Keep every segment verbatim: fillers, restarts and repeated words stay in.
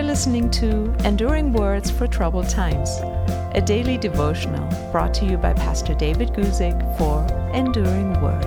listening to Enduring Words for Troubled Times, a daily devotional brought to you by Pastor David Guzik for Enduring Word.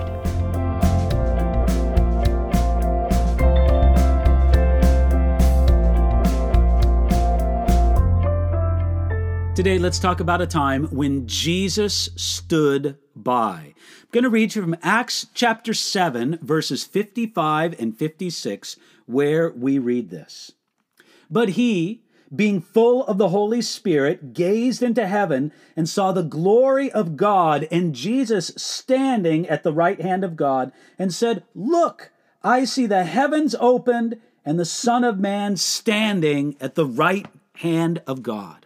Today, let's talk about a time when Jesus stood by. I'm going to read you from Acts chapter seven, verses fifty-five and fifty-six, where we read this. But he, being full of the Holy Spirit, gazed into heaven and saw the glory of God and Jesus standing at the right hand of God, and said, Look, I see the heavens opened and the Son of Man standing at the right hand of God.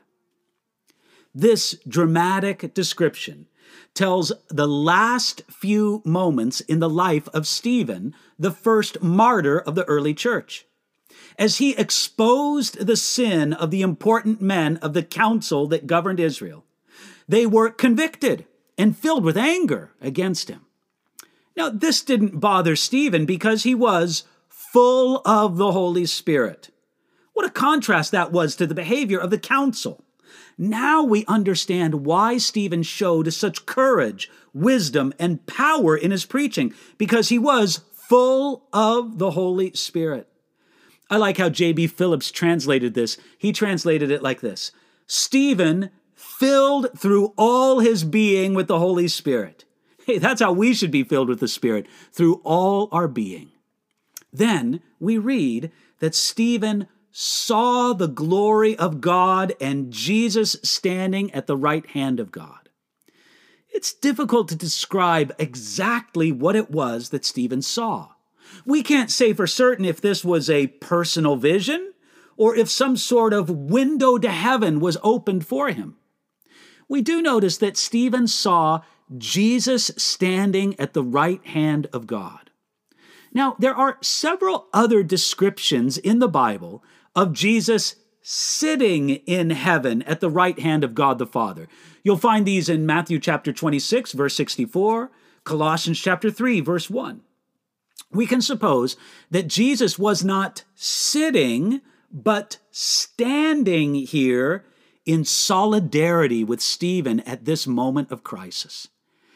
This dramatic description tells the last few moments in the life of Stephen, the first martyr of the early church. As he exposed the sin of the important men of the council that governed Israel, they were convicted and filled with anger against him. Now, this didn't bother Stephen because he was full of the Holy Spirit. What a contrast that was to the behavior of the council. Now we understand why Stephen showed such courage, wisdom, and power in his preaching, because he was full of the Holy Spirit. I like how J B Phillips translated this. He translated it like this: Stephen filled through all his being with the Holy Spirit. Hey, that's how we should be filled with the Spirit, through all our being. Then we read that Stephen saw the glory of God and Jesus standing at the right hand of God. It's difficult to describe exactly what it was that Stephen saw. We can't say for certain if this was a personal vision or if some sort of window to heaven was opened for him. We do notice that Stephen saw Jesus standing at the right hand of God. Now, there are several other descriptions in the Bible of Jesus sitting in heaven at the right hand of God the Father. You'll find these in Matthew chapter twenty-six, verse sixty-four, Colossians chapter three, verse one. We can suppose that Jesus was not sitting, but standing here in solidarity with Stephen at this moment of crisis.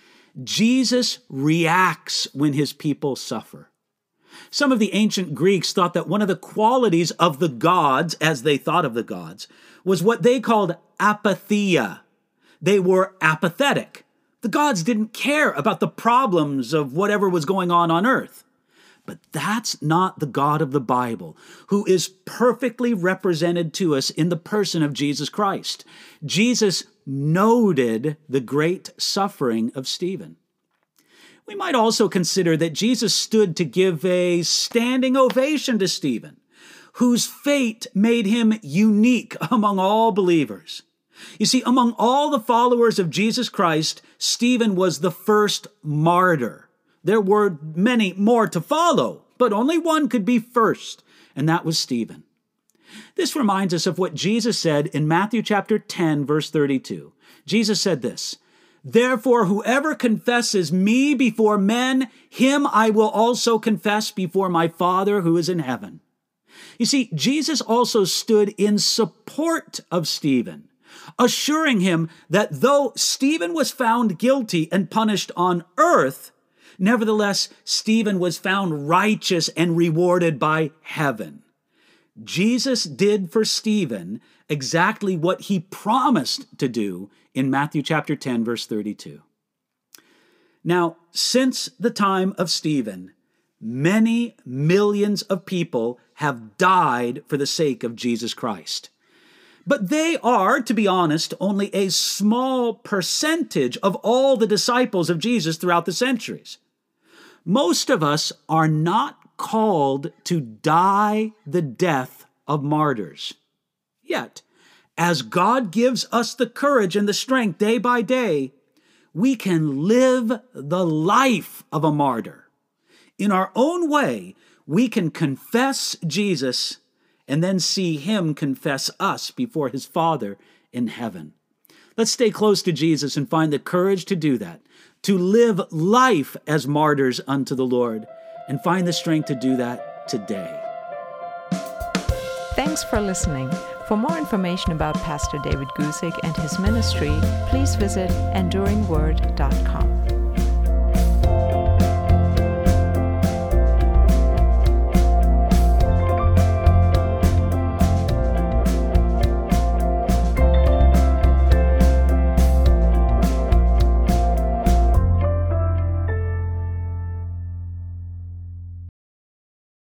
Jesus reacts when his people suffer. Some of the ancient Greeks thought that one of the qualities of the gods, as they thought of the gods, was what they called apatheia. They were apathetic. The gods didn't care about the problems of whatever was going on on earth. But that's not the God of the Bible, who is perfectly represented to us in the person of Jesus Christ. Jesus noted the great suffering of Stephen. We might also consider that Jesus stood to give a standing ovation to Stephen, whose fate made him unique among all believers. You see, among all the followers of Jesus Christ, Stephen was the first martyr. There were many more to follow, but only one could be first, and that was Stephen. This reminds us of what Jesus said in Matthew chapter ten, verse thirty-two. Jesus said this, Therefore, whoever confesses me before men, him I will also confess before my Father who is in heaven. You see, Jesus also stood in support of Stephen, assuring him that though Stephen was found guilty and punished on earth, nevertheless, Stephen was found righteous and rewarded by heaven. Jesus did for Stephen exactly what he promised to do in Matthew chapter ten, verse thirty-two. Now, since the time of Stephen, many millions of people have died for the sake of Jesus Christ. But they are, to be honest, only a small percentage of all the disciples of Jesus throughout the centuries. Most of us are not called to die the death of martyrs. Yet, as God gives us the courage and the strength day by day, we can live the life of a martyr. In our own way, we can confess Jesus and then see him confess us before his Father in heaven. Let's stay close to Jesus and find the courage to do that, to live life as martyrs unto the Lord, and find the strength to do that today. Thanks for listening. For more information about Pastor David Guzik and his ministry, please visit enduring word dot com.